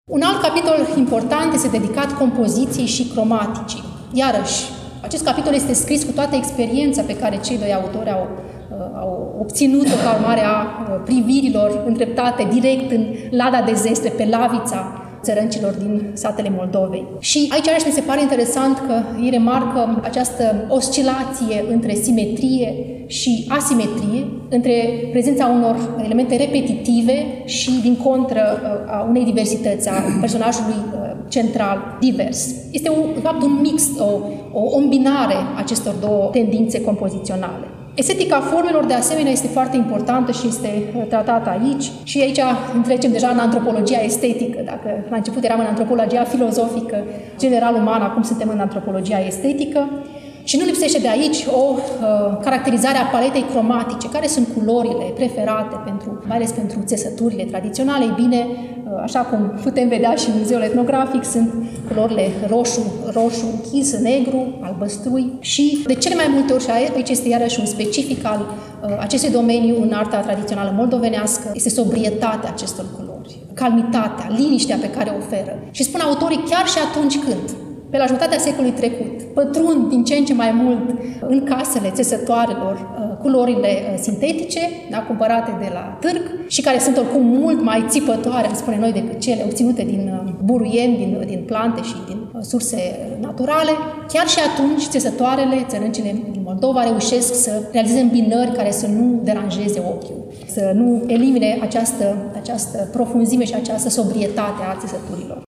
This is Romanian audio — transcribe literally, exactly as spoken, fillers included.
Un alt capitol important este dedicat compoziției și cromaticii. Iarăși, acest capitol este scris cu toată experiența pe care cei doi autori au, au obținut-o ca urmare a privirilor îndreptate direct în lada de zestre, pe lavița țărâncilor din satele Moldovei. Și aici iarăși mi se pare interesant că ei remarcă această oscilație între simetrie și asimetrie, între prezența unor elemente repetitive și, din contră, a unei diversități a personajului central divers. Este, un, de fapt, un mix, o, o îmbinare acestor două tendințe compoziționale. Estetica formelor, de asemenea, este foarte importantă și este tratată aici. Și aici trecem deja în antropologia estetică. Dacă la început eram în antropologia filozofică, general umană, acum suntem în antropologia estetică. Și nu lipsește de aici o uh, caracterizare a paletei cromatice, care sunt culorile preferate, pentru, mai ales pentru țesăturile tradiționale. Ei bine, uh, așa cum putem vedea și în muzeul etnografic, sunt culorile roșu, roșu închis, negru, albăstrui și de cele mai multe ori, și aici este iarăși un specific al uh, acestui domeniu în arta tradițională moldovenească, este sobrietatea acestor culori, calmitatea, liniștea pe care o oferă. Și spun autorii chiar și atunci când, pe la jumătatea secolului trecut, pătrund din ce în ce mai mult în casele țesătoarelor culorile sintetice, da, cumpărate de la târg și care sunt oricum mult mai țipătoare, am spune noi, decât cele obținute din buruieni, din, din plante și din surse naturale. Chiar și atunci țesătoarele, țărâncile din Moldova, reușesc să realizeze îmbinări care să nu deranjeze ochiul, să nu elimine această, această profunzime și această sobrietate a țesăturilor.